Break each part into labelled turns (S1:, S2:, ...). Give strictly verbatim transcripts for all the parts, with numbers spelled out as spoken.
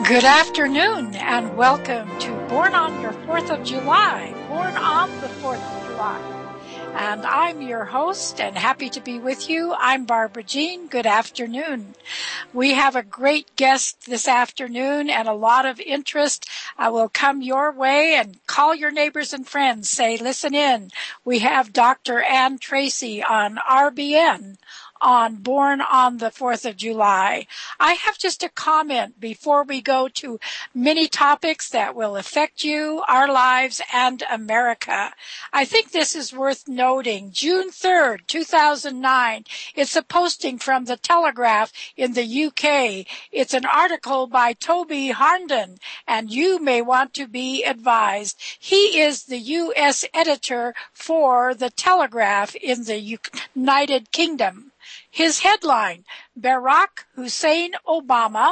S1: Good afternoon and welcome to Born on Your fourth of July, Born on the fourth of July. And I'm your host and happy to be with you. I'm Barbara Jean. Good afternoon. We have a great guest this afternoon and a lot of interest uh, will come your way, and call your neighbors and friends. Say, listen in. We have Doctor Ann Tracy on R B N on Born on the fourth of July. I have just a comment before we go to many topics that will affect you, our lives, and America. I think this is worth noting. June third, two thousand nine, it's a posting from the Telegraph in the U K. It's an article by Toby Harnden, and you may want to be advised. He is the U S editor for the Telegraph in the United Kingdom. His headline, Barack Hussein Obama,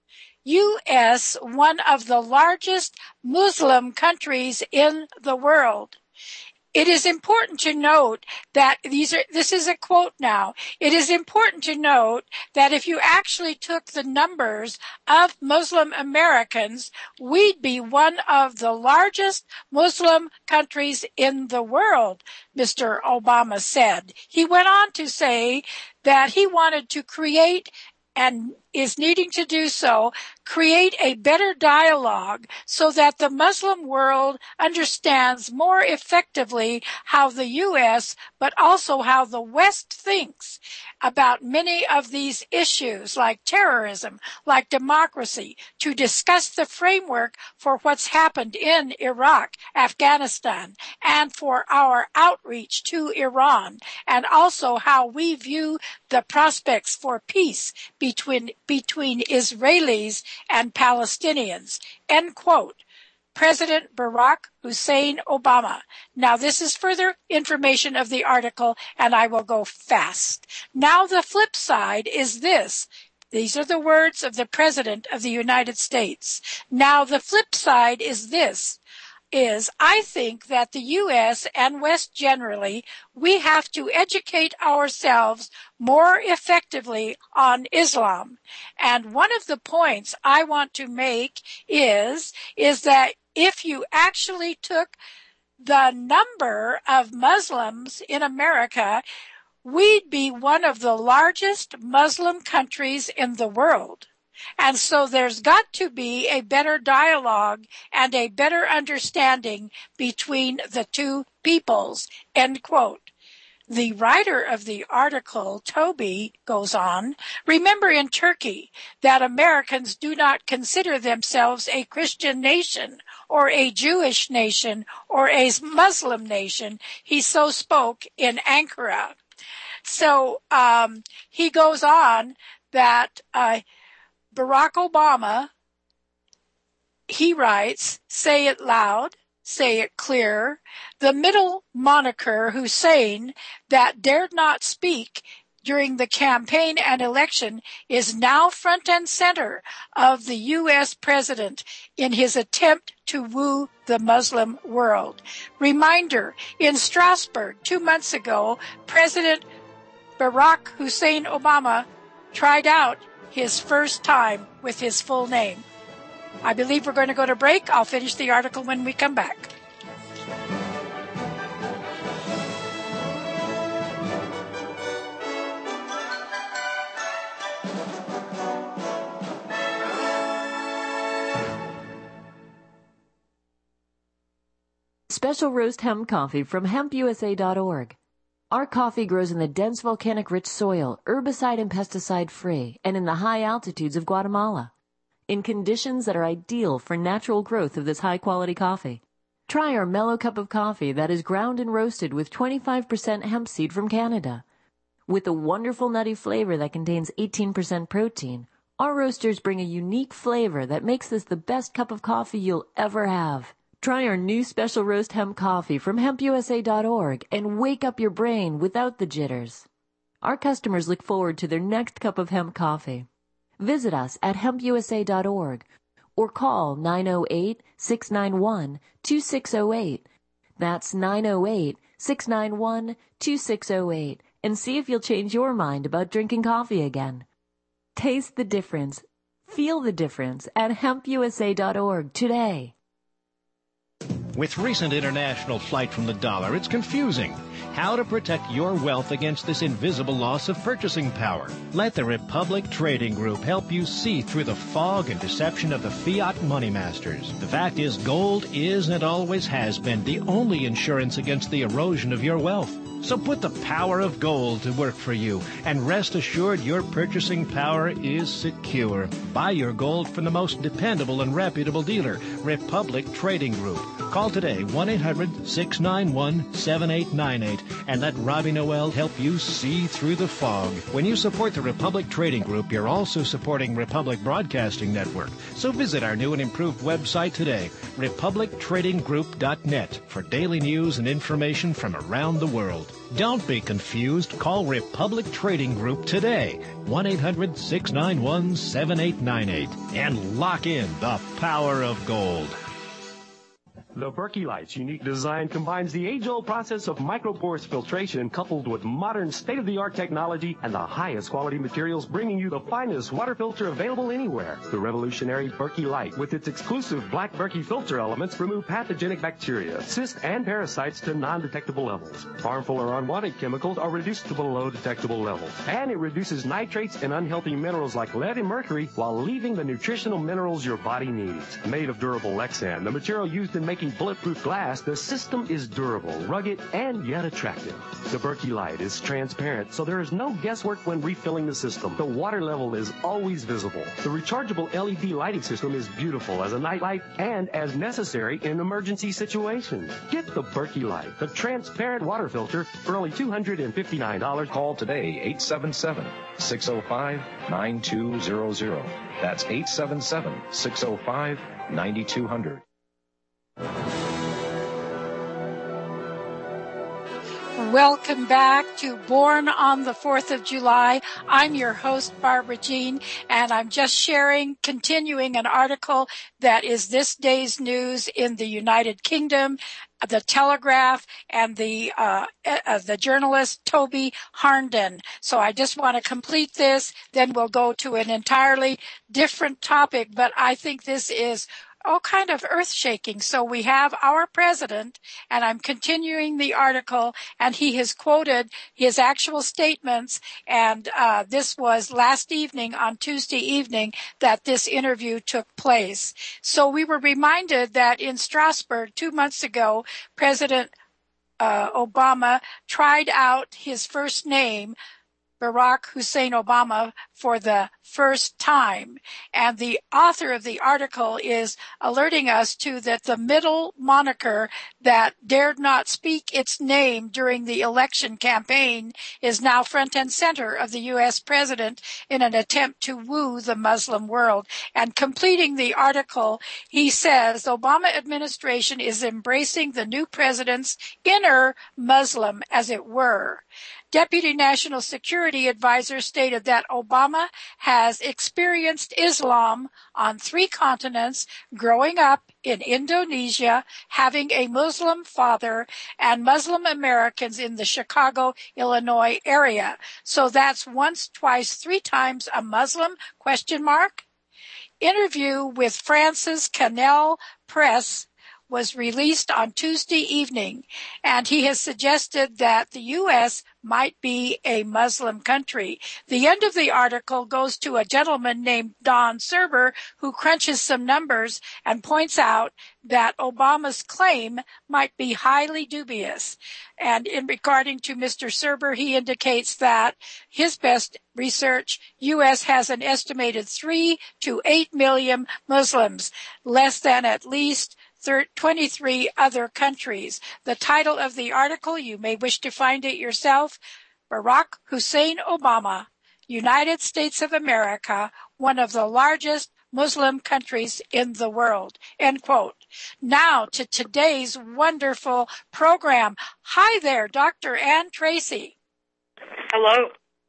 S1: U S, one of the largest Muslim countries in the world. It is important to note that these are, this is a quote now. It is important to note that if you actually took the numbers of Muslim Americans, we'd be one of the largest Muslim countries in the world, Mister Obama said. He went on to say that he wanted to create, and is needing to do so, create a better dialogue so that the Muslim world understands more effectively how the U S, but also how the West thinks about many of these issues like terrorism, like democracy, to discuss the framework for what's happened in Iraq, Afghanistan, and for our outreach to Iran, and also how we view the prospects for peace between between Israelis and Palestinians. End quote. President Barack Hussein Obama. Now, this is further information of the article, and I will go fast. Now, the flip side is this. These are the words of the President of the United States. Now, the flip side is this. is I think that the U S and West generally, we have to educate ourselves more effectively on Islam. And one of the points I want to make is, is that if you actually took the number of Muslims in America, we'd be one of the largest Muslim countries in the world. And so there's got to be a better dialogue and a better understanding between the two peoples, end quote. The writer of the article, Toby, goes on, remember in Turkey that Americans do not consider themselves a Christian nation or a Jewish nation or a Muslim nation. He so spoke in Ankara. So um, he goes on that uh, Barack Obama, he writes, say it loud, say it clear. The middle moniker, Hussein, that dared not speak during the campaign and election is now front and center of the U S president in his attempt to woo the Muslim world. Reminder, in Strasbourg two months ago, President Barack Hussein Obama tried out his first time with his full name. I believe we're going to go to break. I'll finish the article when we come back.
S2: Special roast hemp coffee from hemp U S A dot org. Our coffee grows in the dense volcanic-rich soil, herbicide and pesticide-free, and in the high altitudes of Guatemala, in conditions that are ideal for natural growth of this high-quality coffee. Try our mellow cup of coffee that is ground and roasted with twenty-five percent hemp seed from Canada. With a wonderful nutty flavor that contains eighteen percent protein, our roasters bring a unique flavor that makes this the best cup of coffee you'll ever have. Try our new special roast hemp coffee from hemp U S A dot org and wake up your brain without the jitters. Our customers look forward to their next cup of hemp coffee. Visit us at hemp U S A dot org or call nine oh eight, six nine one, two six oh eight. That's nine oh eight, six nine one, two six oh eight and see if you'll change your mind about drinking coffee again. Taste the difference. Feel the difference at hemp u s a dot org today.
S3: With recent international flight from the dollar, it's confusing. How to protect your wealth against this invisible loss of purchasing power? Let the Republic Trading Group help you see through the fog and deception of the fiat money masters. The fact is, gold is and always has been the only insurance against the erosion of your wealth. So put the power of gold to work for you, and rest assured your purchasing power is secure. Buy your gold from the most dependable and reputable dealer, Republic Trading Group. Call today, one eight hundred six nine one seven eight nine eight, and let Robbie Noel help you see through the fog. When you support the Republic Trading Group, you're also supporting Republic Broadcasting Network. So visit our new and improved website today, republic trading group dot net, for daily news and information from around the world. Don't be confused. Call Republic Trading Group today, one eight hundred six nine one seven eight nine eight, and lock in the power of gold.
S4: The Berkey Light's unique design combines the age-old process of micropores filtration coupled with modern state-of-the-art technology and the highest quality materials, bringing you the finest water filter available anywhere. The revolutionary Berkey Light, with its exclusive black Berkey filter elements, remove pathogenic bacteria, cysts, and parasites to non-detectable levels. Harmful or unwanted chemicals are reduced to below detectable levels. And it reduces nitrates and unhealthy minerals like lead and mercury while leaving the nutritional minerals your body needs. Made of durable Lexan, the material used in making bulletproof glass, the system is durable, rugged, and yet attractive. The Berkey Light is transparent, so there is no guesswork when refilling the system. The water level is always visible. The rechargeable L E D lighting system is beautiful as a night light and as necessary in emergency situations. Get the Berkey Light, the transparent water filter, for only two hundred fifty-nine dollars.
S5: Call today, eight seven seven, six oh five, nine two zero zero. That's eight seven seven, six oh five, nine two zero zero.
S1: Welcome back to Born on the fourth of July. I'm your host, Barbara Jean, and I'm just sharing, continuing an article that is this day's news in the United Kingdom, the Telegraph, and the uh, uh, the journalist Toby Harnden. So I just want to complete this, then we'll go to an entirely different topic, but I think this is all kind of earth-shaking. So we have our president, and I'm continuing the article, and he has quoted his actual statements, and uh, this was last evening, on Tuesday evening, that this interview took place. So we were reminded that in Strasbourg two months ago, President uh, Obama tried out his first name, Barack Hussein Obama, for the first time. And the author of the article is alerting us to that the middle moniker that dared not speak its name during the election campaign is now front and center of the U S president in an attempt to woo the Muslim world. And completing the article, he says, the Obama administration is embracing the new president's inner Muslim, as it were. Deputy National Security Advisor stated that Obama has experienced Islam on three continents, growing up in Indonesia, having a Muslim father, and Muslim Americans in the Chicago, Illinois area. So that's once, twice, three times a Muslim, question mark. Interview with Francis Cannell Press was released on Tuesday evening, and he has suggested that the U S might be a Muslim country. The end of the article goes to a gentleman named Don Serber, who crunches some numbers and points out that Obama's claim might be highly dubious. And in regarding to Mister Serber, he indicates that his best research, U S has an estimated three to eight million Muslims, less than at least twenty-three other countries. The title of the article, you may wish to find it yourself, Barack Hussein Obama, United States of America, one of the largest Muslim countries in the world, end quote. Now to today's wonderful program. Hi there, Doctor Ann Tracy.
S6: Hello.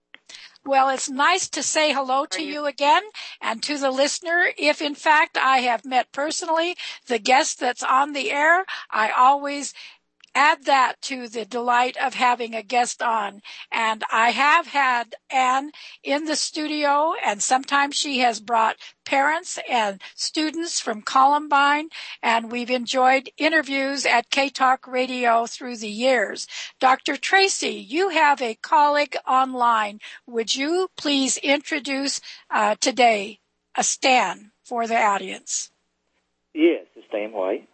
S1: Well, it's nice to say hello to you again and to the listener. If, in fact, I have met personally the guest that's on the air, I always add that to the delight of having a guest on. And I have had Ann in the studio, and sometimes she has brought parents and students from Columbine, and we've enjoyed interviews at K-Talk Radio through the years. Doctor Tracy, you have a colleague online. Would you please introduce uh, today a Stan for the audience?
S6: Yes, it's Stan White.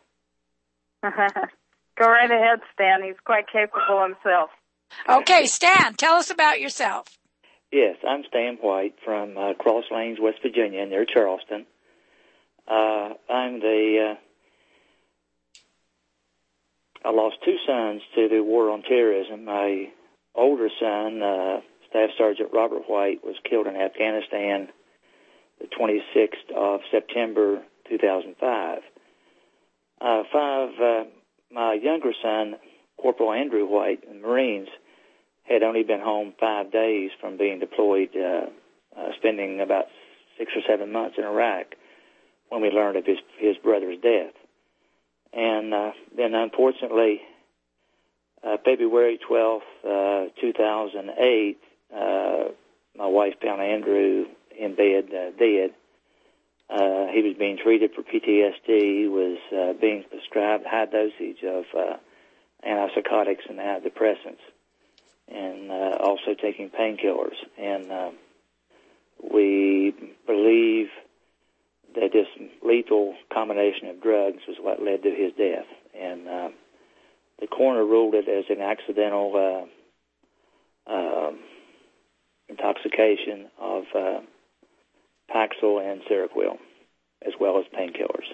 S7: Go right ahead, Stan. He's quite capable himself.
S1: Okay, Stan, tell us about yourself.
S6: Yes, I'm Stan White from uh, Cross Lanes, West Virginia, near Charleston. Uh, I'm the, uh, I lost two sons to the war on terrorism. My older son, uh, Staff Sergeant Robert White, was killed in Afghanistan the twenty-sixth of September, two thousand five. Uh, five, uh, my younger son, Corporal Andrew White, in the Marines, had only been home five days from being deployed, uh, uh, spending about six or seven months in Iraq when we learned of his, his brother's death. And uh, then, unfortunately, uh, February twelfth, uh, two thousand eight, uh, my wife found Andrew in bed uh, dead. Uh, he was being treated for P T S D. He was uh, being prescribed high dosage of uh, antipsychotics and antidepressants, and uh, also taking painkillers. And uh, we believe that this lethal combination of drugs was what led to his death. And uh, the coroner ruled it as an accidental uh, um, intoxication of uh, Paxil and Seroquel, as well as painkillers.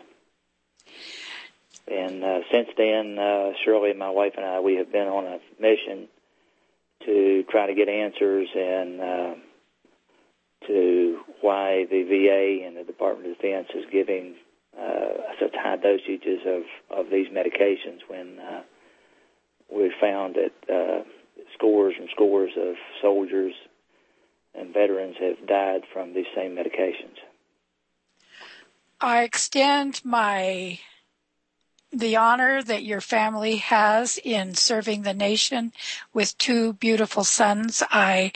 S6: And uh, since then, uh, Shirley, my wife, and I, we have been on a mission to try to get answers and uh, to why the V A and the Department of Defense is giving uh, such high dosages of, of these medications when uh, we found that uh, scores and scores of soldiers and veterans have died from these same medications.
S1: I extend my the honor that your family has in serving the nation with two beautiful sons. I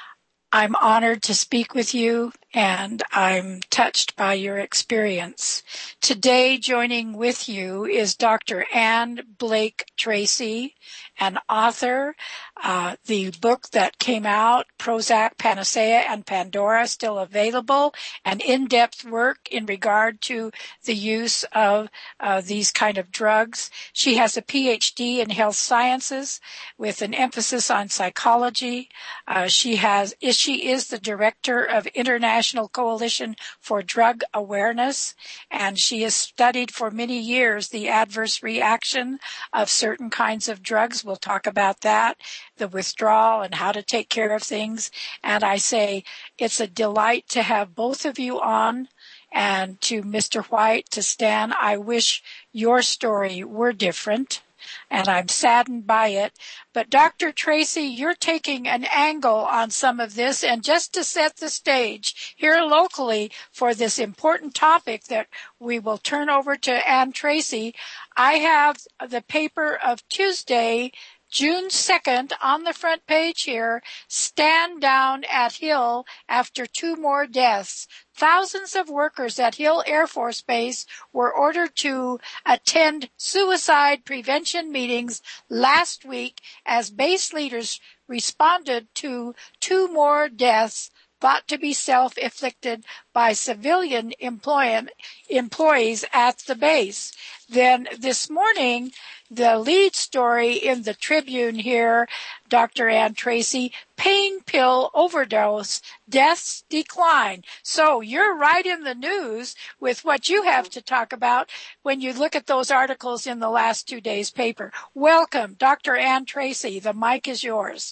S1: I'm honored to speak with you, and I'm touched by your experience. Today, joining with you is Doctor Ann Blake Tracy, an author. Uh, the book that came out, Prozac, Panacea, and Pandora, still available, an in-depth work in regard to the use of uh, these kind of drugs. She has a P H D in health sciences with an emphasis on psychology. Uh, she has she is the director of International Coalition for Drug Awareness, and she has studied for many years the adverse reaction of certain kinds of drugs. We'll talk about that, the withdrawal and how to take care of things. And I say it's a delight to have both of you on. And to Mister White, to Stan, I wish your story were different, and I'm saddened by it. But Doctor Tracy, you're taking an angle on some of this, and just to set the stage here locally for this important topic that we will turn over to Ann Tracy, I have the paper of Tuesday, June second, on the front page here, stand down at Hill after two more deaths. Thousands of workers at Hill Air Force Base were ordered to attend suicide prevention meetings last week as base leaders responded to two more deaths thought to be self-inflicted by civilian employment, employees at the base. Then this morning, the lead story in the Tribune here, Doctor Ann Tracy, pain pill overdose, deaths decline. So you're right in the news with what you have to talk about when you look at those articles in the last two days' paper. Welcome, Doctor Ann Tracy. The mic is yours.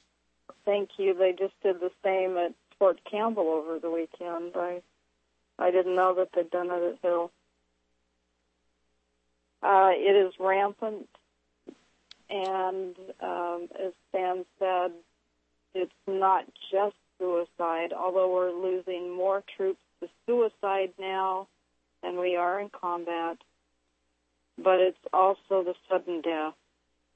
S7: Thank you. They just did the same at Fort Campbell over the weekend. I I didn't know that they'd done it at Hill. Uh, it is rampant, and um, as Sam said, it's not just suicide, although we're losing more troops to suicide now than we are in combat, but it's also the sudden death.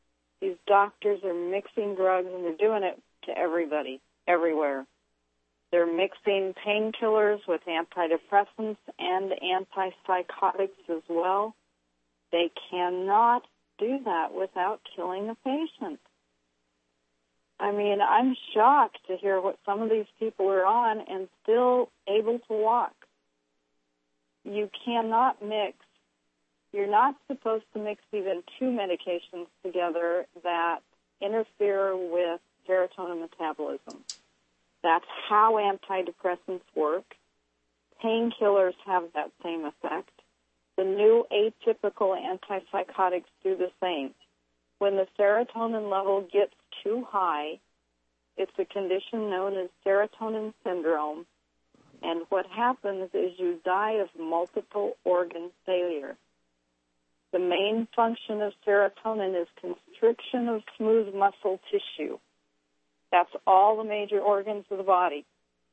S7: These doctors are mixing drugs, and they're doing it to everybody, everywhere. They're mixing painkillers with antidepressants and antipsychotics as well. They cannot do that without killing the patient. I mean, I'm shocked to hear what some of these people are on and still able to walk. You cannot mix. You're not supposed to mix even two medications together that interfere with serotonin metabolism. That's how antidepressants work. Painkillers have that same effect. The new atypical antipsychotics do the same. When the serotonin level gets too high, it's a condition known as serotonin syndrome, and what happens is you die of multiple organ failure. The main function of serotonin is constriction of smooth muscle tissue. That's all the major organs of the body.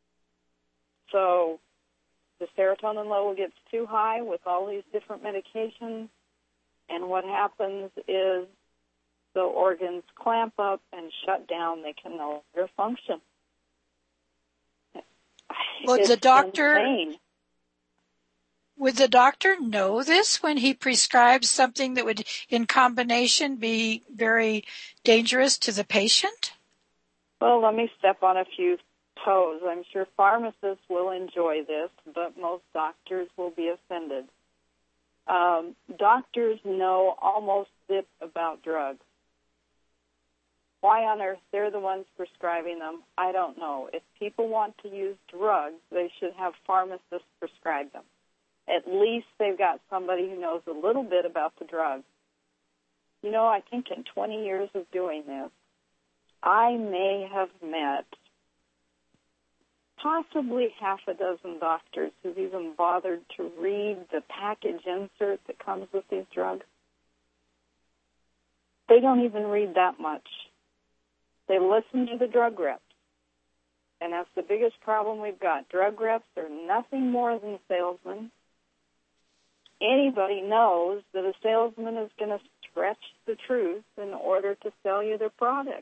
S7: So the serotonin level gets too high with all these different medications, and what happens is the organs clamp up and shut down. They can no longer function.
S1: Would
S7: it's
S1: the doctor
S7: insane.
S1: Would the doctor know this when he prescribes something that would, in combination, be very dangerous to the patient?
S7: Well, let me step on a few toes. I'm sure pharmacists will enjoy this, but most doctors will be offended. Um, doctors know almost zip about drugs. Why on earth they're the ones prescribing them, I don't know. If people want to use drugs, they should have pharmacists prescribe them. At least they've got somebody who knows a little bit about the drug. You know, I think in twenty years of doing this, I may have met possibly half a dozen doctors who've even bothered to read the package insert that comes with these drugs. They don't even read that much. They listen to the drug reps. And that's the biggest problem we've got. Drug reps are nothing more than salesmen. Anybody knows that a salesman is going to stretch the truth in order to sell you their product.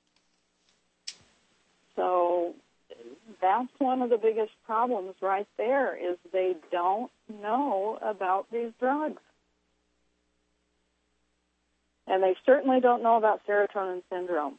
S7: So that's one of the biggest problems right there, is they don't know about these drugs. And they certainly don't know about serotonin syndrome.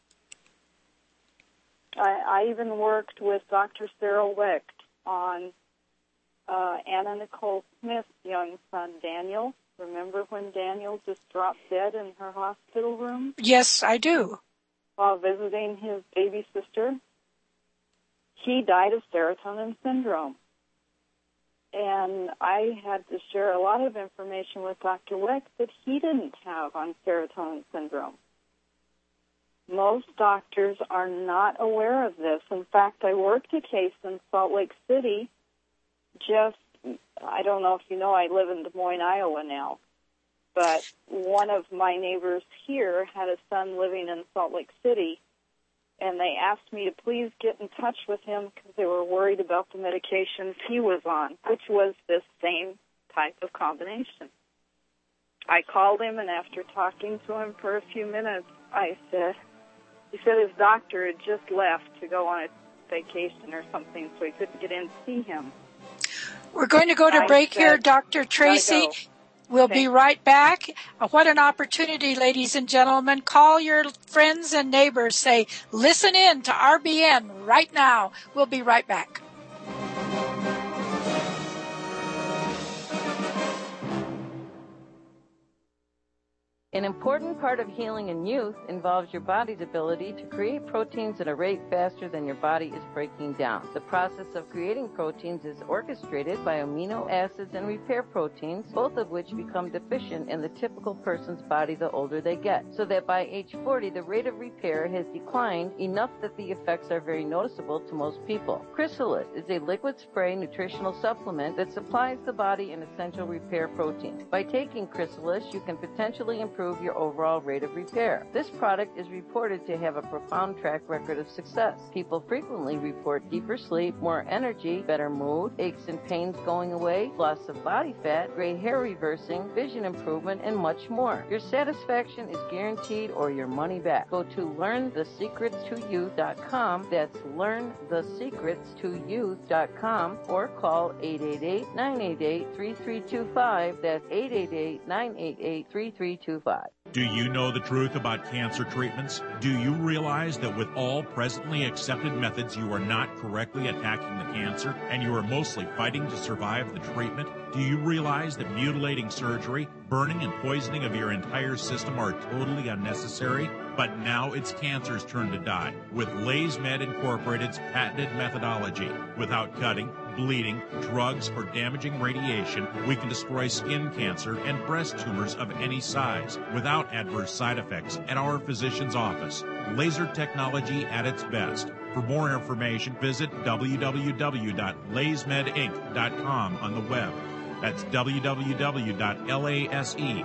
S7: I, I even worked with Doctor Sarah Wecht on uh, Anna Nicole Smith's young son, Daniel. Remember when Daniel just dropped dead in her hospital room?
S1: Yes, I do.
S7: While visiting his baby sister. He died of serotonin syndrome. And I had to share a lot of information with Doctor Wecht that he didn't have on serotonin syndrome. Most doctors are not aware of this. In fact, I worked a case in Salt Lake City. Just, I don't know if you know, I live in Des Moines, Iowa now. But one of my neighbors here had a son living in Salt Lake City, and they asked me to please get in touch with him because they were worried about the medications he was on, which was this same type of combination. I called him, and after talking to him for a few minutes, I said, he said his doctor had just left to go on a vacation or something, so he couldn't get in to see him.
S1: We're going to go to
S7: I
S1: break
S7: said,
S1: here, Doctor Tracy.
S7: Go.
S1: We'll
S7: Okay.
S1: be right back. Uh, What an opportunity, ladies and gentlemen. Call your friends and neighbors. Say, listen in to R B N right now. We'll be right back.
S8: An important part of healing in youth involves your body's ability to create proteins at a rate faster than your body is breaking down. The process of creating proteins is orchestrated by amino acids and repair proteins, both of which become deficient in the typical person's body the older they get, so that by age forty, the rate of repair has declined enough that the effects are very noticeable to most people. Chrysalis is a liquid spray nutritional supplement that supplies the body an essential repair protein. By taking Chrysalis, you can potentially improve improve your overall rate of repair. This product is reported to have a profound track record of success. People frequently report deeper sleep, more energy, better mood, aches and pains going away, loss of body fat, gray hair reversing, vision improvement, and much more. Your satisfaction is guaranteed or your money back. Go to learn the secrets to youth dot com. That's learn the secrets to youth dot com or call eight eight eight, nine eight eight, three three two five. That's eight eight eight, nine eight eight, three three two five.
S9: Do you know the truth about cancer treatments? Do you realize that with all presently accepted methods, you are not correctly attacking the cancer and you are mostly fighting to survive the treatment? Do you realize that mutilating surgery, burning and poisoning of your entire system are totally unnecessary? But now it's cancer's turn to die with LaysMed Incorporated's patented methodology. Without cutting, bleeding, drugs, or damaging radiation, we can destroy skin cancer and breast tumors of any size without adverse side effects at our physician's office. Laser technology at its best. For more information, visit w w w dot laysmed inc dot com on the web. That's w w w dot laysmed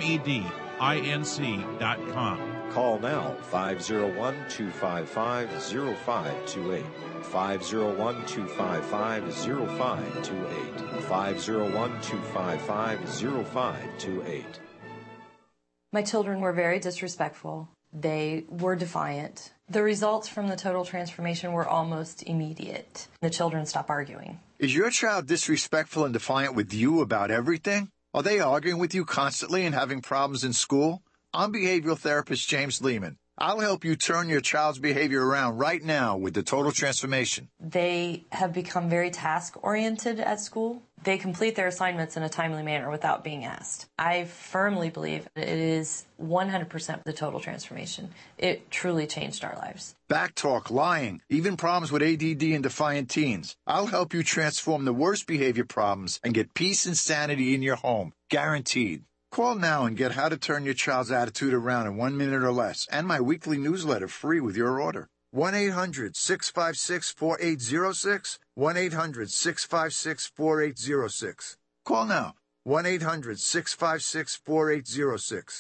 S9: inc dot com.
S10: Call now, five oh one, two five five, oh five two eight, five oh one, two five five, oh five two eight, five oh one, two five five, oh five two eight.
S11: My children were very disrespectful. They were defiant. The results from the total transformation were almost immediate. The children stopped arguing.
S12: Is your child disrespectful and defiant with you about everything? Are they arguing with you constantly and having problems in school? I'm behavioral therapist James Lehman. I'll help you turn your child's behavior around right now with the Total Transformation.
S11: They have become very task-oriented at school. They complete their assignments in a timely manner without being asked. I firmly believe it is one hundred percent the Total Transformation. It truly changed our lives.
S12: Backtalk, lying, even problems with A D D and defiant teens. I'll help you transform the worst behavior problems and get peace and sanity in your home. Guaranteed. Call now and get how to turn your child's attitude around in one minute or less, and my weekly newsletter free with your order. one eight hundred, six five six, four eight zero six, one eight hundred, six five six, four eight zero six. Call now, one eight hundred, six five six, four eight zero six.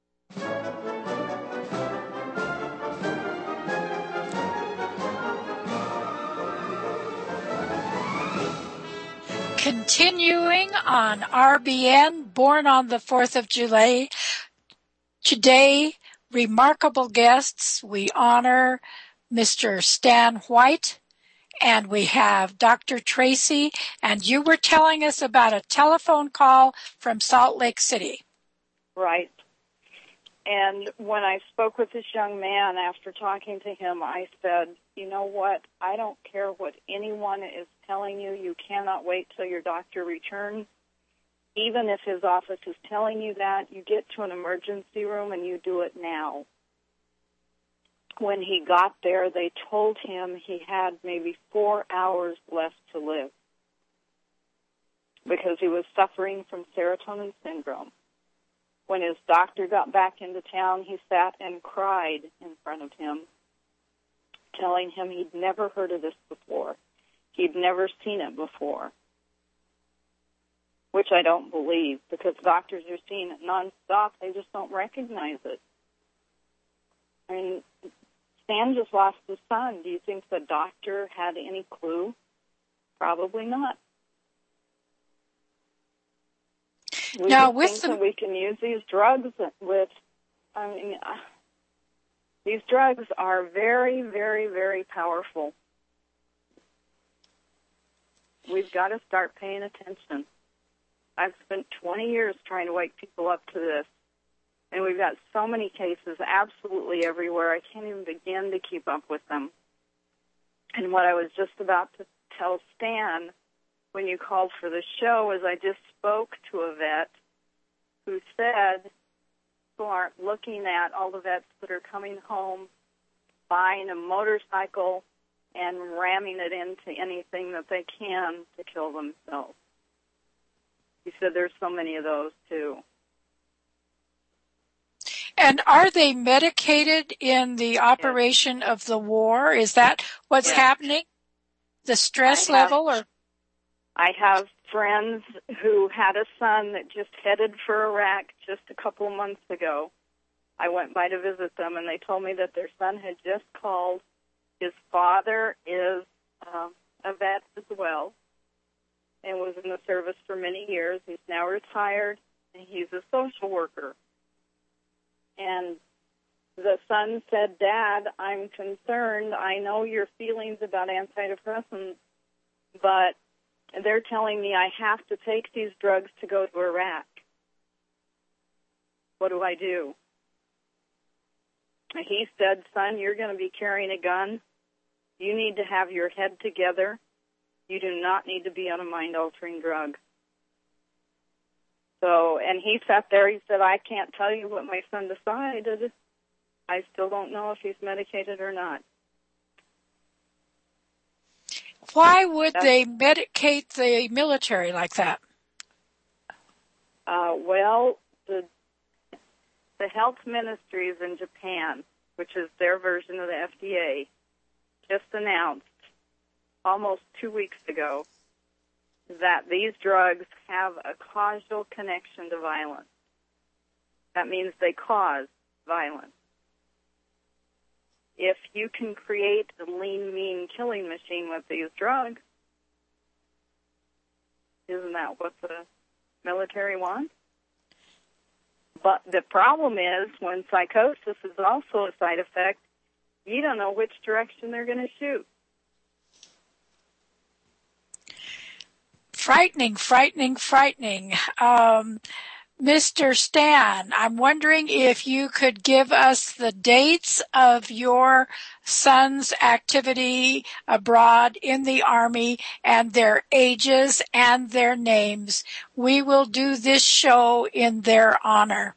S1: Continuing on R B N, Born on the fourth of July. Today, remarkable guests. We honor Mister Stan White, and we have Doctor Tracy, and you were telling us about a telephone call from Salt Lake City.
S7: Right. And when I spoke with this young man after talking to him, I said, you know what, I don't care what anyone is telling you. You cannot wait till your doctor returns. Even if his office is telling you that, you get to an emergency room and you do it now. When he got there, they told him he had maybe four hours left to live because he was suffering from serotonin syndrome. When his doctor got back into town, he sat and cried in front of him, telling him he'd never heard of this before. He'd never seen it before, which I don't believe because doctors are seeing it nonstop. They just don't recognize it. I mean, Stan just lost his son. Do you think the doctor had any clue? Probably not. We
S1: now,
S7: just
S1: with
S7: think
S1: the...
S7: that we can use these drugs with, I mean, uh, these drugs are very, very, very powerful. We've got to start paying attention. I've spent twenty years trying to wake people up to this, and we've got so many cases absolutely everywhere. I can't even begin to keep up with them. And what I was just about to tell Stan when you called for the show is I just spoke to a vet who said people aren't looking at all the vets that are coming home, buying a motorcycle, and ramming it into anything that they can to kill themselves. He said there's so many of those, too.
S1: And are they medicated in the operation yes. of the war? Is that what's yes. happening? The stress
S7: I have,
S1: level? Or
S7: I have friends who had a son that just headed for Iraq just a couple of months ago. I went by to visit them, and they told me that their son had just called. His father is uh, a vet as well and was in the service for many years. He's now retired, and he's a social worker. And the son said, "Dad, I'm concerned. I know your feelings about antidepressants, but they're telling me I have to take these drugs to go to Iraq. What do I do?" He said, "Son, you're going to be carrying a gun. You need to have your head together. You do not need to be on a mind-altering drug." So, and he sat there, he said, "I can't tell you what my son decided. I still don't know if he's medicated or not."
S1: Why would That's, they medicate the military like that?
S7: Uh, well, the the health ministries in Japan, which is their version of the F D A, just announced almost two weeks ago that these drugs have a causal connection to violence. That means they cause violence. If you can create a lean, mean killing machine with these drugs, isn't that what the military wants? But the problem is, when psychosis is also a side effect, you don't know which direction they're going to shoot.
S1: Frightening, frightening, frightening. Um, Mister Stan, I'm wondering if you could give us the dates of your son's activity abroad in the Army and their ages and their names. We will do this show in their honor.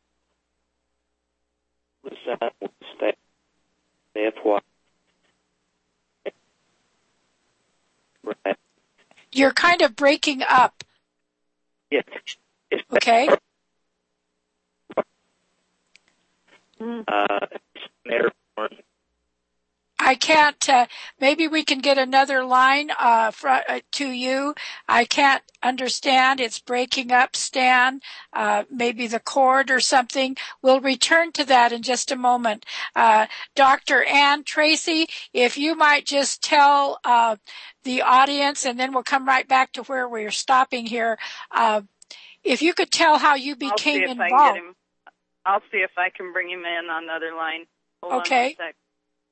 S1: You're kind of breaking up.
S6: Yes.
S1: Okay.
S6: Uh,
S1: I can't, uh, maybe we can get another line uh, fr- uh, to you. I can't understand. It's breaking up, Stan. Uh, maybe the cord or something. We'll return to that in just a moment. Uh, Doctor Ann Tracy, if you might just tell uh, the audience, and then we'll come right back to where we're stopping here. Uh, if you could tell how you became
S7: I'll see if
S1: involved.
S7: I can get him. I'll see if I can bring him in on the other line. Hold
S1: okay.
S7: On a sec.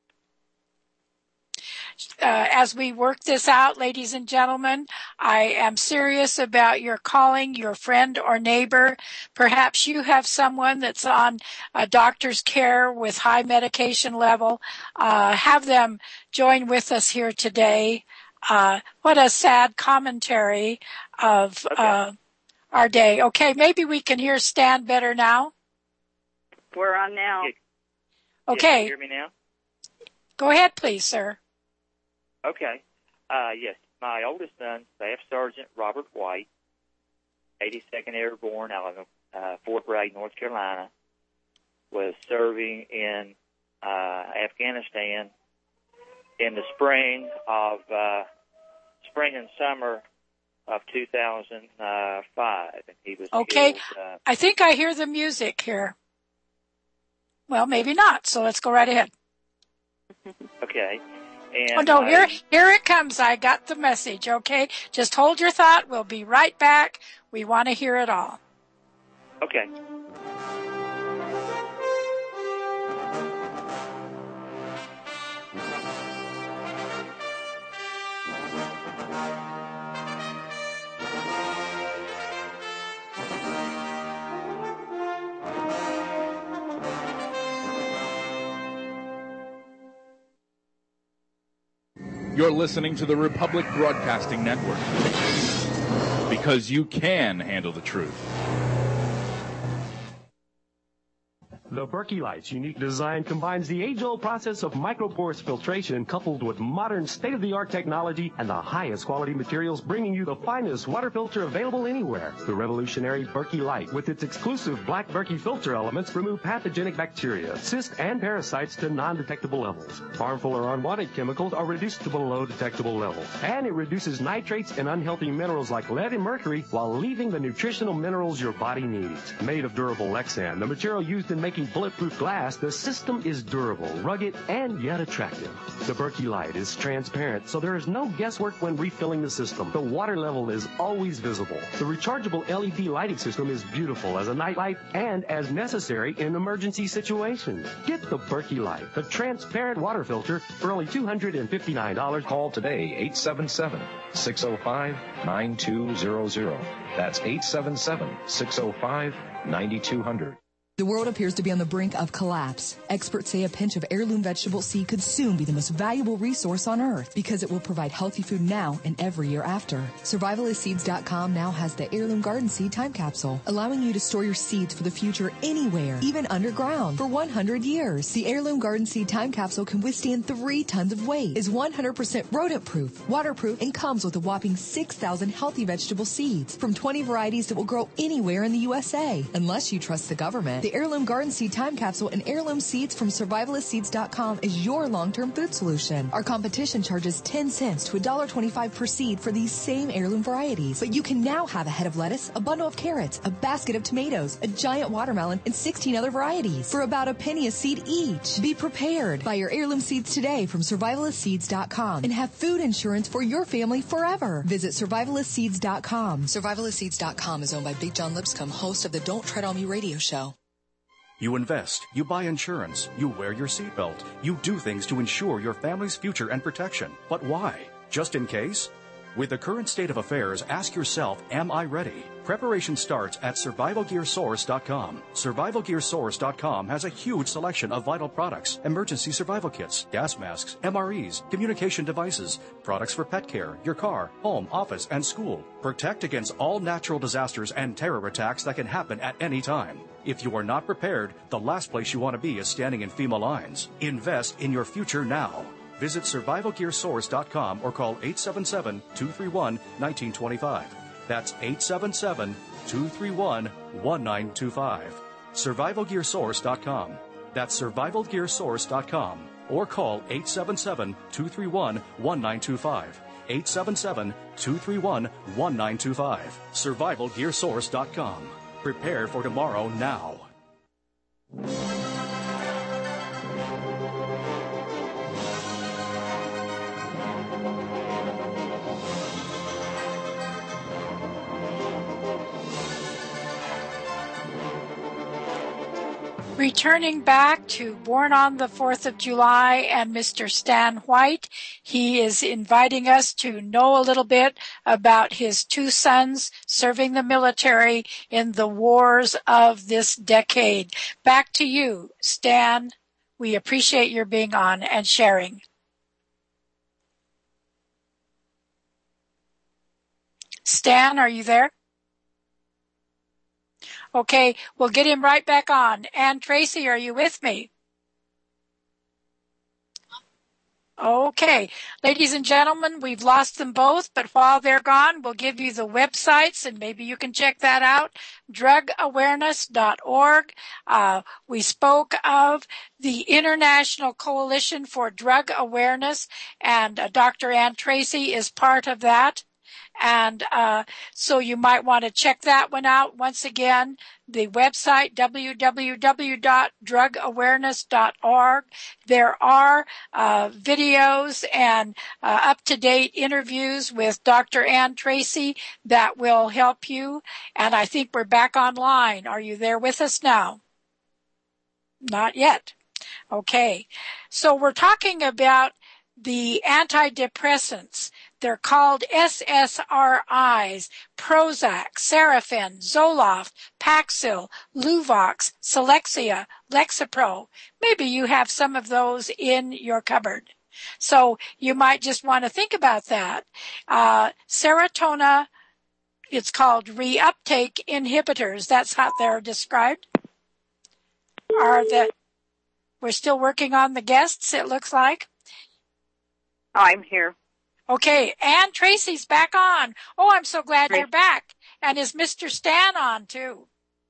S1: Uh, as we work this out, ladies and gentlemen, I am serious about your calling your friend or neighbor. Perhaps you have someone that's on a doctor's care with high medication level. Uh, have them join with us here today. Uh, what a sad commentary of
S6: okay.
S1: uh, our day. Okay, maybe we can hear Stan better now.
S7: We're on now.
S1: Okay.
S6: Can you hear me now?
S1: Go ahead, please, sir.
S6: Okay. Uh, yes, my oldest son, Staff Sergeant Robert White, eighty-second Airborne out of uh, Fort Bragg, North Carolina, was serving in uh, Afghanistan in the spring of uh, spring and summer of two thousand five, and he was
S1: okay.
S6: killed. Uh,
S1: I think I hear the music here. Well, maybe not. So let's go right ahead.
S6: Okay. And
S1: oh, no,
S6: I,
S1: here, here it comes. I got the message, okay? Just hold your thought. We'll be right back. We want to hear it all.
S6: Okay.
S13: You're listening to the Republic Broadcasting Network, because you can handle the truth.
S4: The The Berkey Light's unique design combines the age-old process of micropores filtration coupled with modern state-of-the-art technology and the highest quality materials, bringing you the finest water filter available anywhere. The revolutionary Berkey Light, with its exclusive black Berkey filter elements, remove pathogenic bacteria, cysts, and parasites to non-detectable levels. Harmful or unwanted chemicals are reduced to below detectable levels. And it reduces nitrates and unhealthy minerals like lead and mercury while leaving the nutritional minerals your body needs. Made of durable Lexan, the material used in making bulletproof glass, the system is durable, rugged, and yet attractive. The Berkey Light is transparent, so there is no guesswork when refilling the system. The water level is always visible. The rechargeable L E D lighting system is beautiful as a nightlight and as necessary in emergency situations. Get the Berkey Light, the transparent water filter, for only two hundred fifty-nine dollars.
S5: Call today, eight seven seven, six oh five, nine two zero zero. That's eight seven seven, six oh five, nine two hundred.
S14: The world appears to be on the brink of collapse. Experts say a pinch of heirloom vegetable seed could soon be the most valuable resource on earth because it will provide healthy food now and every year after. Survivalist Seeds dot com now has the Heirloom Garden Seed Time Capsule, allowing you to store your seeds for the future anywhere, even underground, for one hundred years. The Heirloom Garden Seed Time Capsule can withstand three tons of weight, is one hundred percent rodent-proof, waterproof, and comes with a whopping six thousand healthy vegetable seeds from twenty varieties that will grow anywhere in the U S A, unless you trust the government. The Heirloom Garden Seed Time Capsule and heirloom seeds from Survivalist Seeds dot com is your long-term food solution. Our competition charges ten cents to one dollar twenty-five per seed for these same heirloom varieties. But you can now have a head of lettuce, a bundle of carrots, a basket of tomatoes, a giant watermelon, and sixteen other varieties for about a penny a seed each. Be prepared. Buy your heirloom seeds today from Survivalist Seeds dot com and have food insurance for your family forever. Visit Survivalist Seeds dot com. Survivalist Seeds dot com is owned by Big John Lipscomb, host of the Don't Tread on Me radio show.
S15: You invest, you buy insurance, you wear your seatbelt, you do things to ensure your family's future and protection. But why? Just in case? With the current state of affairs, ask yourself, am I ready? Preparation starts at survival gear source dot com. survival gear source dot com has a huge selection of vital products, emergency survival kits, gas masks, M R Es, communication devices, products for pet care, your car, home, office, and school. Protect against all natural disasters and terror attacks that can happen at any time. If you are not prepared, the last place you want to be is standing in FEMA lines. Invest in your future now. Visit survival gear source dot com or call eight seven seven, two three one, one nine two five. That's eight seven seven, two three one, one nine two five. survival gear source dot com. That's survival gear source dot com or call eight seven seven, two three one, one nine two five. eight seven seven, two three one, one nine two five. survival gear source dot com. Prepare for tomorrow now.
S1: Returning back to Born on the fourth of July and Mister Stan White, he is inviting us to know a little bit about his two sons serving the military in the wars of this decade. Back to you, Stan. We appreciate your being on and sharing. Stan, are you there? Okay, we'll get him right back on. Ann Tracy, are you with me? Okay, ladies and gentlemen, we've lost them both, but while they're gone, we'll give you the websites, and maybe you can check that out, drug awareness dot org. Uh, we spoke of the International Coalition for Drug Awareness, and uh, Doctor Ann Tracy is part of that. And uh so you might want to check that one out. Once again, the website, w w w dot drug awareness dot org. There are uh videos and uh, up-to-date interviews with Doctor Ann Tracy that will help you. And I think we're back online. Are you there with us now? Not yet. Okay. So we're talking about the antidepressants. They're called S S R Is, Prozac, Serofen, Zoloft, Paxil, Luvox, Celexa, Lexapro. Maybe you have some of those in your cupboard. So you might just want to think about that. Uh, serotonin, it's called reuptake inhibitors. That's how they're described. are the, we're still working on the guests, it looks like.
S16: I'm here.
S1: Okay, Ann Tracy's back on. Oh, I'm so glad
S16: Great.
S1: you're back. And is Mister Stan on, too?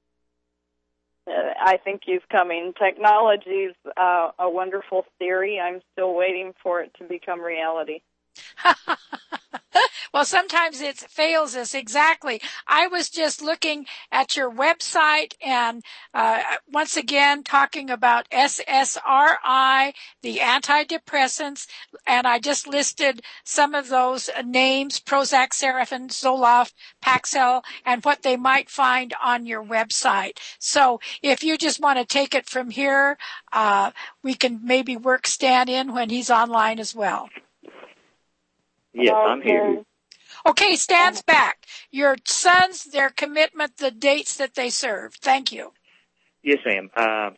S7: Uh, I think he's coming. Technology's uh, a wonderful theory. I'm still waiting for it to become reality.
S1: Well, sometimes it fails us. Exactly. I was just looking at your website and uh, once again talking about S S R I, the antidepressants, and I just listed some of those names, Prozac, Seraphin, Zoloft, Paxil, and what they might find on your website. So if you just want to take it from here, uh, we can maybe work Stan in when he's online as well.
S6: Yes, I'm here.
S1: Okay, Stan's back. Your sons, their commitment, the dates that they served. Thank you.
S6: Yes, ma'am. Uh,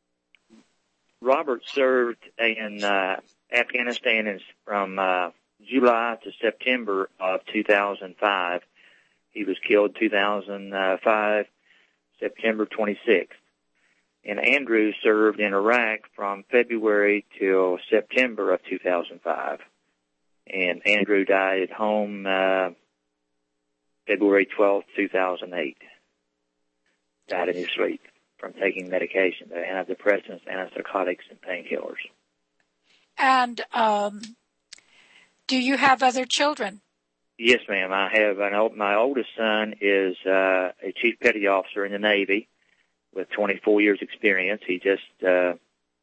S6: Robert served in uh, Afghanistan from uh, July to September of two thousand five. He was killed two thousand five, September twenty-sixth. And Andrew served in Iraq from February till September of two thousand five. And Andrew died at home uh, February twelfth, two thousand eight. Died in his sleep from taking medication, the antidepressants, antipsychotics, and painkillers.
S1: And um, do you have other children?
S6: Yes, ma'am. I have an old, my oldest son is uh, a chief petty officer in the Navy with twenty-four years experience. He just uh,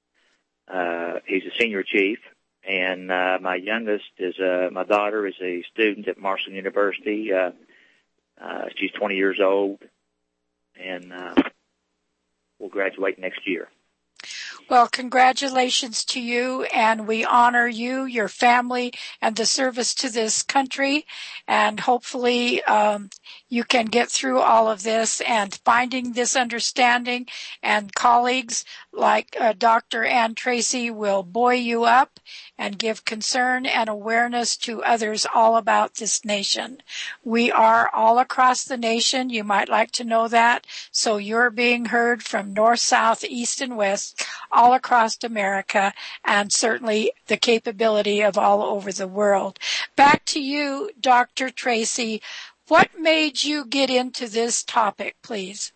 S6: uh, he's a senior chief. And uh, my youngest is, uh, my daughter is a student at Marshall University. Uh, uh, she's twenty years old, and uh, will graduate next year.
S1: Well, congratulations to you, and we honor you, your family, and the service to this country, and hopefully um, you can get through all of this, and finding this understanding, and colleagues like uh, Doctor Ann Tracy will buoy you up and give concern and awareness to others all about this nation. We are all across the nation. You might like to know that. So you're being heard from north, south, east, and west, all across America, and certainly the capability of all over the world. Back to you, Doctor Tracy. What made you get into this topic, please?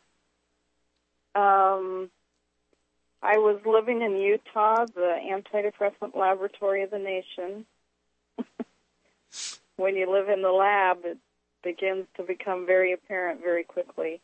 S7: Um, I was living in Utah, the antidepressant laboratory of the nation. When you live in the lab, it begins to become very apparent very quickly.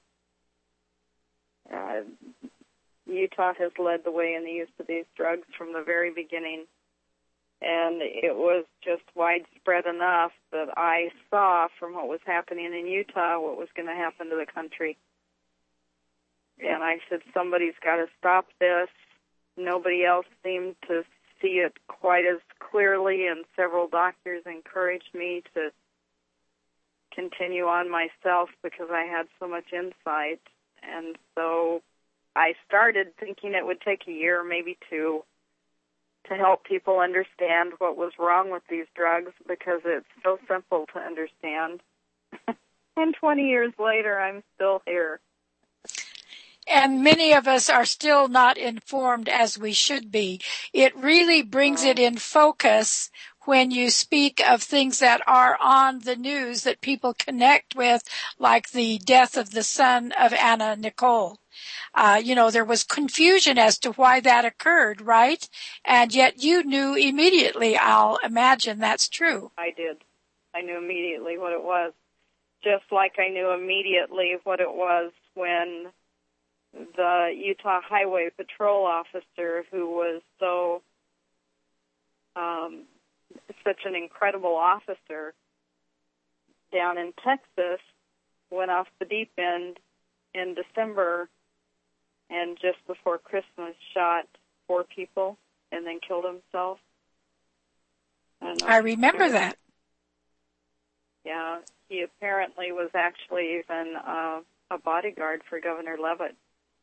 S7: Uh, Utah has led the way in the use of these drugs from the very beginning. And it was just widespread enough that I saw from what was happening in Utah what was going to happen to the country. And I said, somebody's got to stop this. Nobody else seemed to see it quite as clearly, and several doctors encouraged me to continue on myself because I had so much insight. And so I started thinking it would take a year, maybe two, to help people understand what was wrong with these drugs, because it's so simple to understand. And twenty years later, I'm still here.
S1: And many of us are still not informed as we should be. It really brings it in focus when you speak of things that are on the news that people connect with, like the death of the son of Anna Nicole. Uh, you know, there was confusion as to why that occurred, right? And yet you knew immediately, I'll imagine that's true.
S7: I did. I knew immediately what it was, just like I knew immediately what it was when the Utah Highway Patrol officer, who was so um, such an incredible officer down in Texas, went off the deep end in December and just before Christmas shot four people and then killed himself. I,
S1: I remember that.
S7: Yeah, he apparently was actually even uh, a bodyguard for Governor Leavitt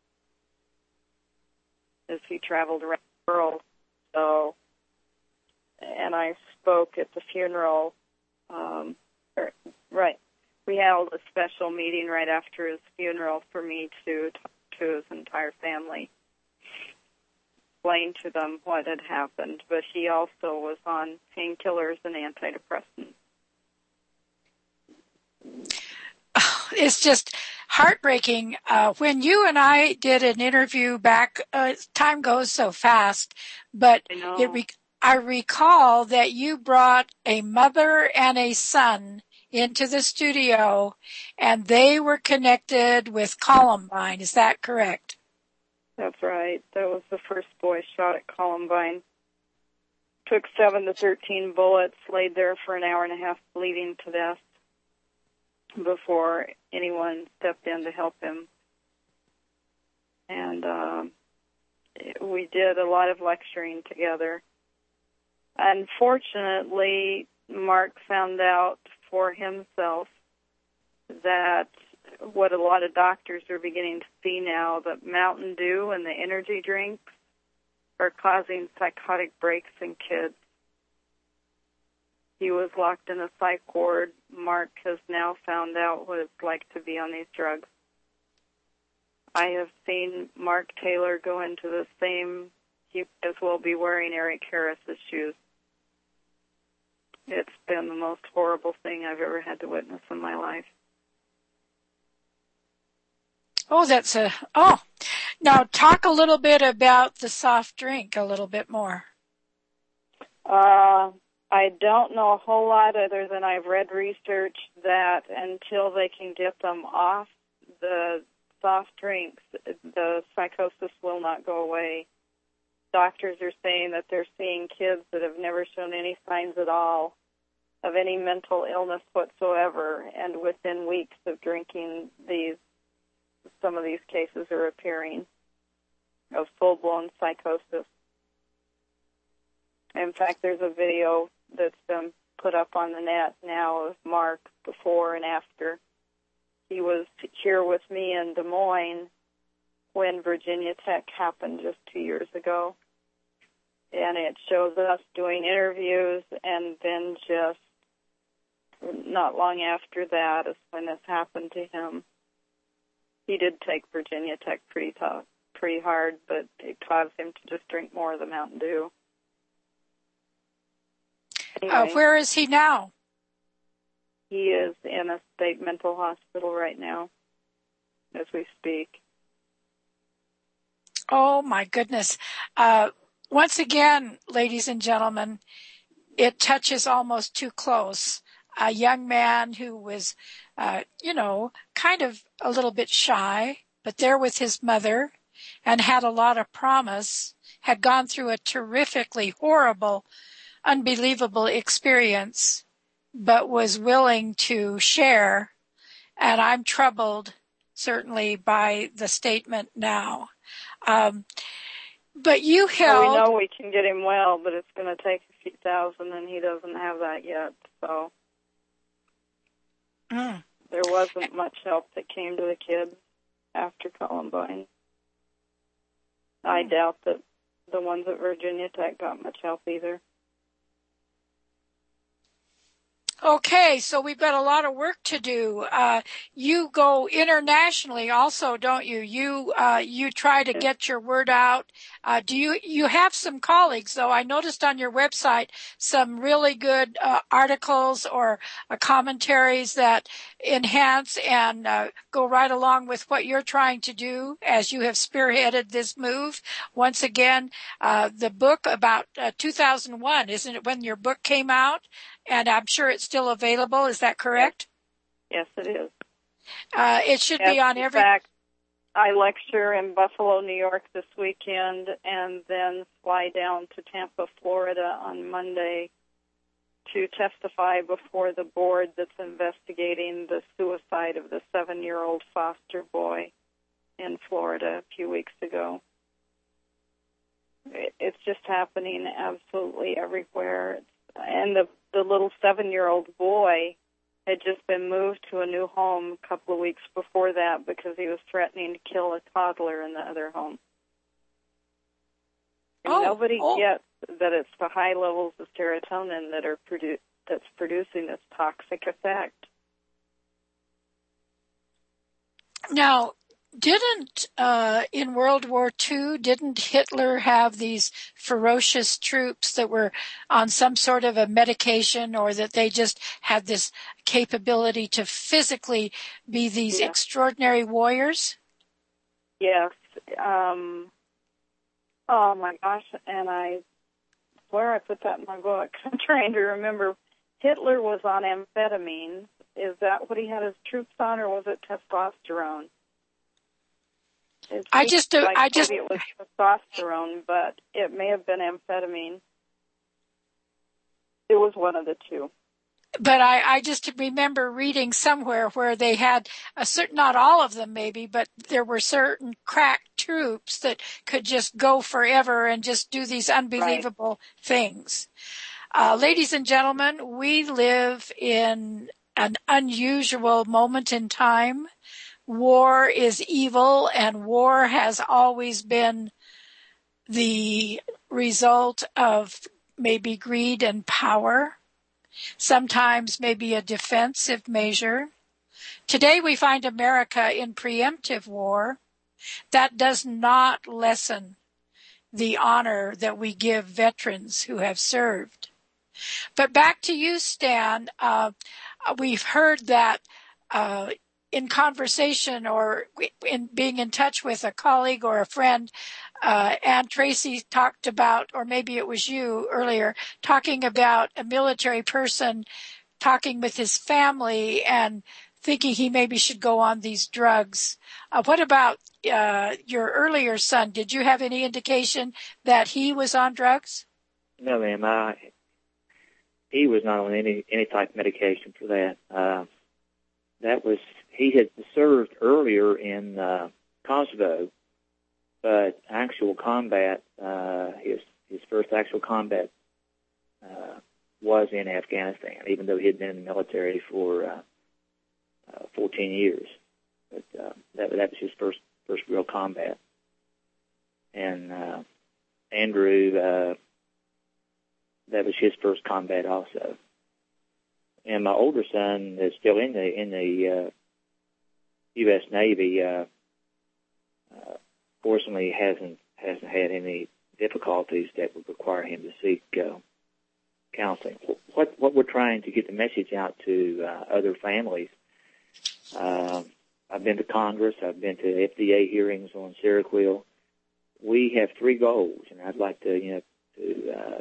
S7: as he traveled around the world. So, and I spoke at the funeral. Um, or, right, we held a special meeting right after his funeral for me to talk to his entire family. explain to them what had happened, but he also was on painkillers and antidepressants.
S1: It's just heartbreaking. Uh, when you and I did an interview back, uh, time goes so fast, but it re- I recall that you brought a mother and a son into the studio, and they were connected with Columbine. Is that correct?
S7: That's right. That was the first boy shot at Columbine. Took seven to thirteen bullets, laid there for an hour and a half bleeding to death before anyone stepped in to help him. And uh, we did a lot of lecturing together. Unfortunately, Mark found out for himself that what a lot of doctors are beginning to see now, that Mountain Dew and the energy drinks are causing psychotic breaks in kids. He was locked in a psych ward. Mark has now found out what it's like to be on these drugs. I have seen Mark Taylor go into the same, he as well be wearing Eric Harris's shoes. It's been the most horrible thing I've ever had to witness in my life.
S1: Oh, that's a, oh. Now talk a little bit about the soft drink a little bit more.
S7: Uh, I don't know a whole lot other than I've read research that until they can get them off the soft drinks, the psychosis will not go away. Doctors are saying that they're seeing kids that have never shown any signs at all of any mental illness whatsoever, and within weeks of drinking these, some of these cases are appearing of full-blown psychosis. In fact, there's a video that's been put up on the net now of Mark before and after. He was here with me in Des Moines when Virginia Tech happened just two years ago. And it shows us doing interviews, and then just not long after that is when this happened to him. He did take Virginia Tech pretty tough, pretty hard, but it caused him to just drink more of the Mountain Dew. Anyway,
S1: uh, where is he now?
S7: He is in a state mental hospital right now as we speak.
S1: Oh, my goodness. Uh, once again, ladies and gentlemen, it touches almost too close. A young man who was, uh, you know, kind of a little bit shy, but there with his mother and had a lot of promise, had gone through a terrifically horrible, unbelievable experience, but was willing to share. And I'm troubled, certainly, by the statement now. Um, but you held...
S7: Well, we know we can get him well, but it's going to take a few thousand, and he doesn't have that yet, so...
S1: Mm.
S7: There wasn't much help that came to the kids after Columbine. Mm. I doubt that the ones at Virginia Tech got much help either.
S1: Okay, so we've got a lot of work to do. Uh, you go internationally also, don't you? You, uh, you try to get your word out. Uh, do you, you have some colleagues though. I noticed on your website some really good, uh, articles or uh, commentaries that enhance and, uh, go right along with what you're trying to do as you have spearheaded this move. Once again, uh, the book about, uh, two thousand one, isn't it when your book came out? And I'm sure it's still available. Is that correct?
S7: Yes, it is.
S1: Uh, it should
S7: yes,
S1: be on
S7: in
S1: every...
S7: In fact, I lecture in Buffalo, New York this weekend and then fly down to Tampa, Florida on Monday to testify before the board that's investigating the suicide of the seven-year-old foster boy in Florida a few weeks ago. It's just happening absolutely everywhere. And the the little seven-year-old boy had just been moved to a new home a couple of weeks before that because he was threatening to kill a toddler in the other home. And
S1: oh,
S7: nobody
S1: oh.
S7: gets that it's the high levels of serotonin that are produ- that's producing this toxic effect.
S1: Now, Didn't, uh, in World War Two, didn't Hitler have these ferocious troops that were on some sort of a medication, or that they just had this capability to physically be these
S7: Yeah.
S1: extraordinary warriors?
S7: Yes. Um, oh my gosh, and I swear I put that in my book. I'm trying to remember. Hitler was on amphetamine. Is that what he had his troops on, or was it testosterone? It
S1: I
S7: seems
S1: just, do,
S7: like
S1: I just,
S7: maybe it was testosterone, but it may have been amphetamine. It was one of the two.
S1: But I, I just remember reading somewhere where they had a certain, not all of them maybe, but there were certain crack troops that could just go forever and just do these unbelievable right. things. Uh, ladies and gentlemen, we live in an unusual moment in time. War is evil, and war has always been the result of maybe greed and power. Sometimes maybe a defensive measure. Today we find America in preemptive war. That does not lessen the honor that we give veterans who have served. But back to you, Stan. Uh, we've heard that uh, in conversation or in being in touch with a colleague or a friend, uh, Ann Tracy talked about, or maybe it was you earlier, talking about a military person talking with his family and thinking he maybe should go on these drugs. Uh, what about uh, your earlier son? Did you have any indication that he was on drugs?
S6: No, ma'am. I, he was not on any any type of medication for that. Uh, that was he had served earlier in uh, Kosovo, but actual combat, uh, his his first actual combat uh, was in Afghanistan, even though he had been in the military for uh, uh, fourteen years. But uh, that that was his first first real combat. And uh, Andrew, uh, that was his first combat also. And my older son is still in the in the uh, U S Navy. Uh, uh, fortunately, hasn't hasn't had any difficulties that would require him to seek uh, counseling. What what we're trying to get the message out to uh, other families. Uh, I've been to Congress. I've been to F D A hearings on Seroquel. We have three goals, and I'd like to you know to uh,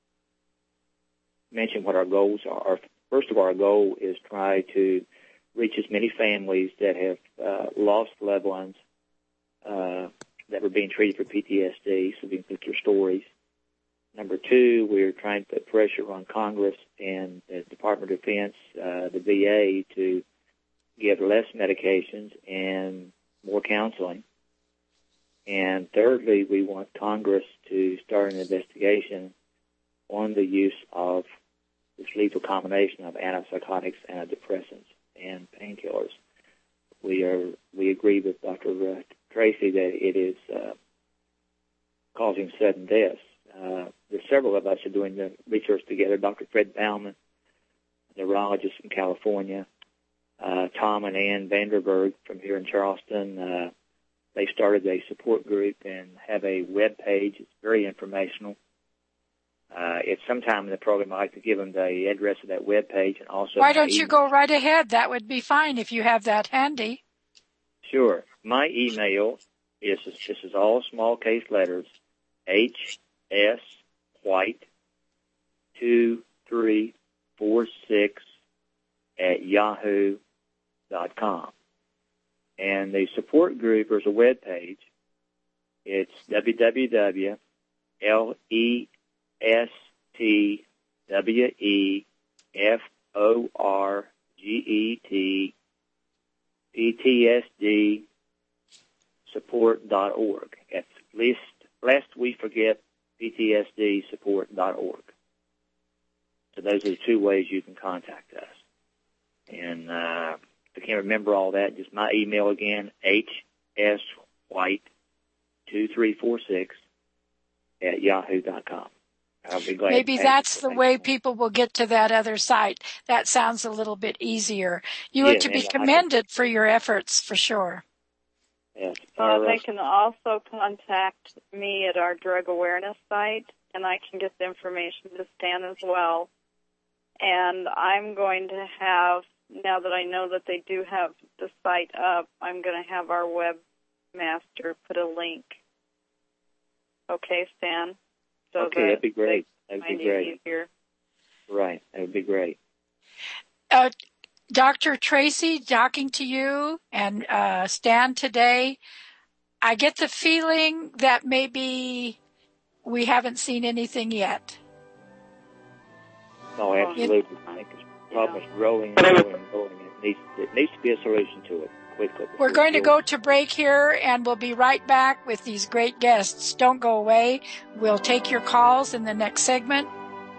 S6: mention what our goals are. First of all, our goal is try to reach as many families that have uh, lost loved ones uh, that were being treated for P T S D, so we can put their stories. Number two, we're trying to put pressure on Congress and the Department of Defense, uh, the V A, to give less medications and more counseling. And thirdly, we want Congress to start an investigation on the use of this lethal combination of antipsychotics, antidepressants, and painkillers. We are we agree with Doctor Uh, Tracy that it is uh, causing sudden deaths. Uh, there's several of us are doing the research together. Doctor Fred Bauman, a neurologist from California, uh, Tom and Ann Vanderberg from here in Charleston. Uh, they started a support group and have a web page. It's very informational. Uh, at some time in the program, I'd like to give them the address of that web page and also.
S1: Why don't you go right ahead? That would be fine if you have that handy.
S6: Sure. My email is, this is all small case letters, H S White two three four six at yahoo dot com. And the support group, there's a web page. It's w w w dot l e s t w e f o r g e t p t s d support dot org. At least, lest we forget, P T S D support dot org. So those are the two ways you can contact us. And uh, if I can't remember all that, just my email again, H S White two three four six at yahoo dot com. I'll be glad.
S1: Maybe that's the way people will get to that other site. That sounds a little bit easier. You
S6: Yeah,
S1: are to be
S6: ma'am, I
S1: commended for your efforts, for sure.
S6: Yes.
S7: Uh, they can also contact me at our drug awareness site, and I can get the information to Stan as well. And I'm going to have, now that I know that they do have the site up, I'm going to have our webmaster put a link. Okay, Stan? So
S6: okay,
S7: that
S6: that'd be great.
S7: That'd
S6: be great.
S7: Easier.
S6: Right, that would be great.
S1: Uh, Doctor Tracy, talking to you and uh, Stan today, I get the feeling that maybe we haven't seen anything yet.
S6: No, absolutely. I think this problem is growing and growing and growing. It needs, it needs to be a solution to it quickly.
S1: We're going to go to break here, and we'll be right back with these great guests. Don't go away. We'll take your calls in the next segment.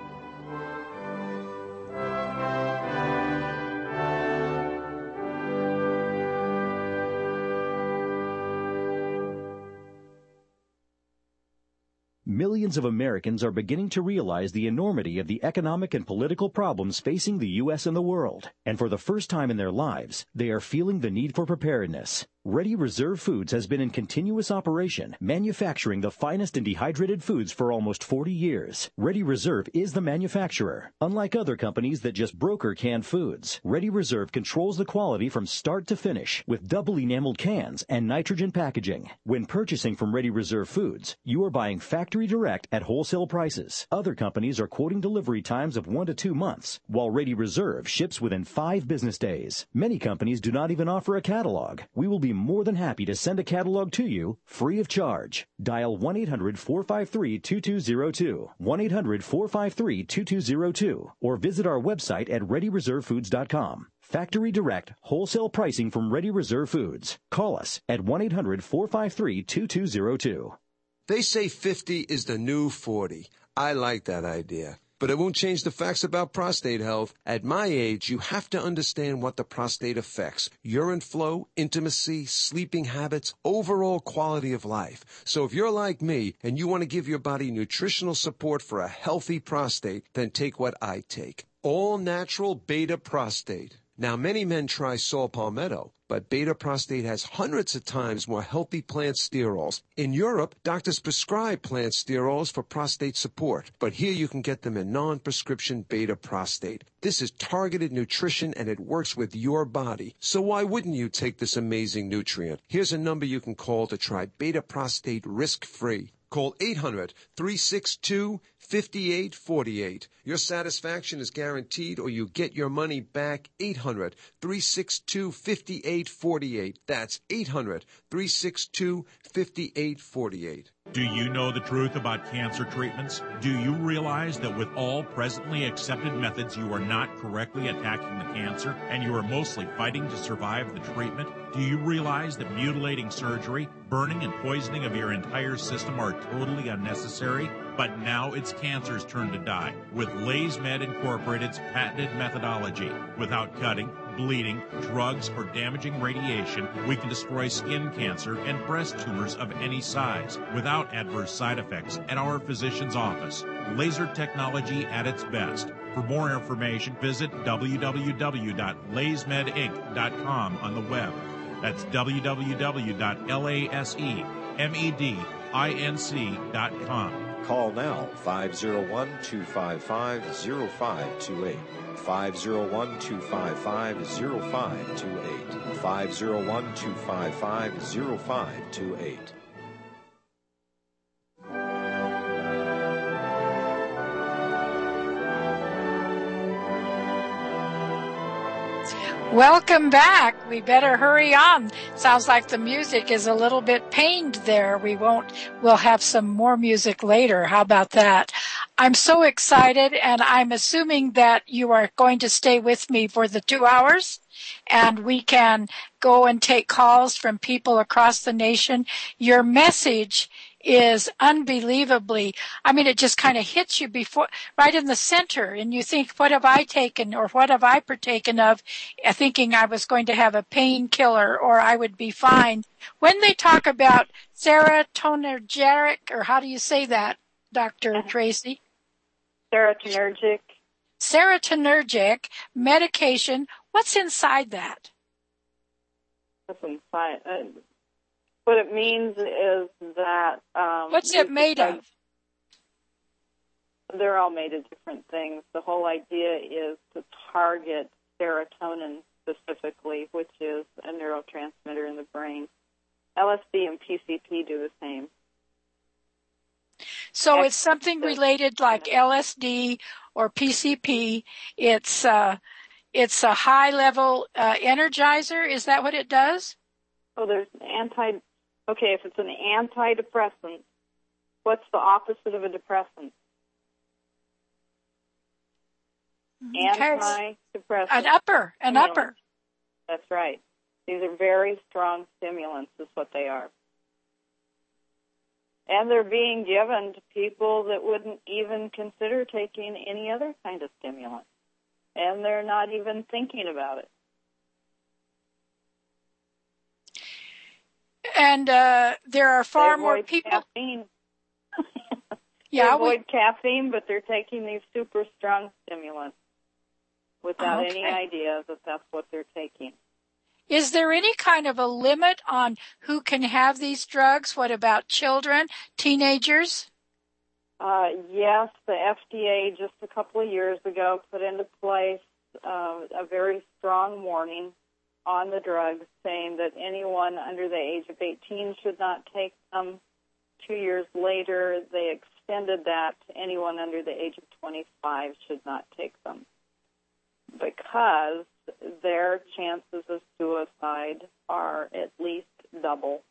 S17: Millions of Americans are beginning to realize the enormity of the economic and political problems facing the U S and the world. And for the first time in their lives, they are feeling the need for preparedness. Ready Reserve Foods has been in continuous operation, manufacturing the finest in dehydrated foods for almost forty years. Ready Reserve is the manufacturer. Unlike other companies that just broker canned foods, Ready Reserve controls the quality from start to finish with double enameled cans and nitrogen packaging. When purchasing from Ready Reserve Foods, you are buying factory direct at wholesale prices. Other companies are quoting delivery times of one to two months, while Ready Reserve ships within five business days. Many companies do not even offer a catalog. We will be more than happy to send a catalog to you free of charge. Dial one eight hundred four five three two two zero two, one eight hundred four five three two two zero two, or visit our website at ready reserve foods dot com. Factory direct, wholesale pricing from Ready Reserve Foods. Call us at one eight hundred four five three two two zero two.
S18: They say fifty is the new forty. I like that idea. But it won't change the facts about prostate health. At my age, you have to understand what the prostate affects. Urine flow, intimacy, sleeping habits, overall quality of life. So if you're like me and you want to give your body nutritional support for a healthy prostate, then take what I take. All natural beta prostate. Now, many men try saw palmetto, but beta prostate has hundreds of times more healthy plant sterols. In Europe, doctors prescribe plant sterols for prostate support, but here you can get them in non-prescription beta prostate. This is targeted nutrition, and it works with your body. So why wouldn't you take this amazing nutrient? Here's a number you can call to try beta prostate risk-free. Call eight hundred three six two five eight four eight. Your satisfaction is guaranteed, or you get your money back. eight hundred three six two five eight four eight. That's eight hundred three six two five eight four eight.
S9: Do you know the truth about cancer treatments? Do you realize that with all presently accepted methods, you are not correctly attacking the cancer, and you are mostly fighting to survive the treatment? Do you realize that mutilating surgery, burning and poisoning of your entire system are totally unnecessary? But now it's cancer's turn to die with LaysMed Incorporated's patented methodology. Without cutting, bleeding, drugs, or damaging radiation, we can destroy skin cancer and breast tumors of any size without adverse side effects at our physician's office. Laser technology at its best. For more information, visit w w w dot lays med inc dot com on the web. That's w w w dot lays med dot com.
S10: Call now, five oh one, two five five, oh five two eight. five oh one, two five five, oh five two eight. five oh one, two five five, oh five two eight.
S1: Welcome back. We better hurry on. Sounds like the music is a little bit pained there. We won't, we'll have some more music later. How about that? I'm so excited, and I'm assuming that you are going to stay with me for the two hours, and we can go and take calls from people across the nation. Your message is unbelievably, I mean, it just kind of hits you before, right in the center, and you think, what have I taken, or what have I partaken of, thinking I was going to have a painkiller, or I would be fine. When they talk about serotonergic, or how do you say that, Doctor Tracy?
S7: Serotonergic.
S1: Serotonergic medication, what's inside that?
S7: What's inside? Uh, What it means is that... Um,
S1: What's it made of?
S7: They're all made of different things. The whole idea is to target serotonin specifically, which is a neurotransmitter in the brain. L S D and P C P do the same.
S1: So it's something related like L S D or P C P. It's uh, it's a high-level uh, energizer. Is that what it does?
S7: Oh, there's anti... Okay, if it's an antidepressant, what's the opposite of a depressant?
S1: Okay.
S7: Antidepressant.
S1: An upper, an
S7: Stimulant.
S1: upper.
S7: That's right. These are very strong stimulants is what they are. And they're being given to people that wouldn't even consider taking any other kind of stimulant. And they're not even thinking about it.
S1: And uh, there are far
S7: they
S1: more people.
S7: Caffeine.
S1: yeah,
S7: they avoid
S1: we...
S7: caffeine, but they're taking these super strong stimulants without
S1: okay.
S7: any idea that that's what they're taking.
S1: Is there any kind of a limit on who can have these drugs? What about children, teenagers?
S7: Uh, yes, the F D A just a couple of years ago put into place uh, a very strong warning on the drugs saying that anyone under the age of eighteen should not take them. Two years later, they extended that to anyone under the age of twenty-five should not take them because their chances of suicide are at least double.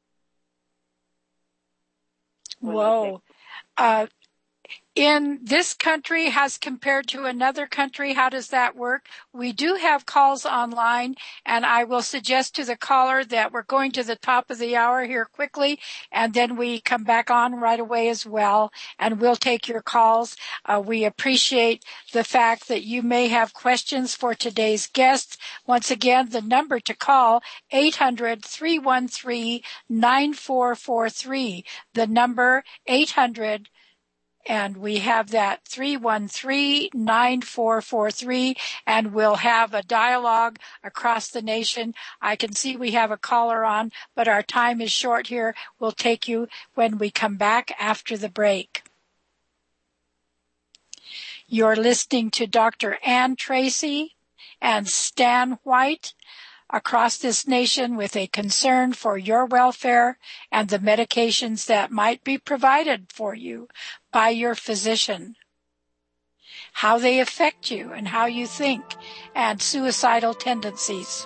S1: Whoa. Uh, in this country as compared to another country, how does that work? We do have calls online, and I will suggest to the caller that we're going to the top of the hour here quickly, and then we come back on right away as well, and we'll take your calls. Uh, we appreciate the fact that you may have questions for today's guests. Once again, the number to call, eight hundred, three one three, nine four four three. The number, eight hundred, and we have that three one three, nine four four three, and we'll have a dialogue across the nation. I can see we have a caller on, but our time is short here. We'll take you when we come back after the break. You're listening to Doctor Ann Tracy and Stan White across this nation with a concern for your welfare and the medications that might be provided for you by your physician, how they affect you and how you think, and suicidal tendencies.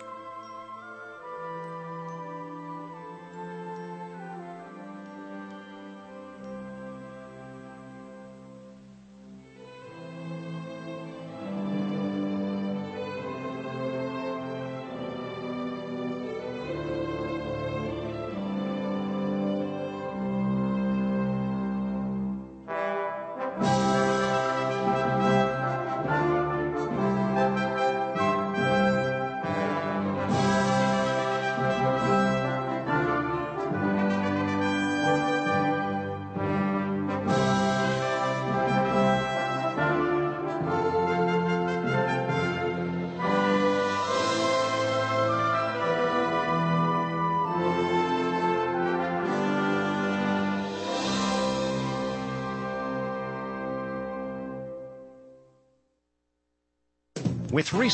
S3: With recent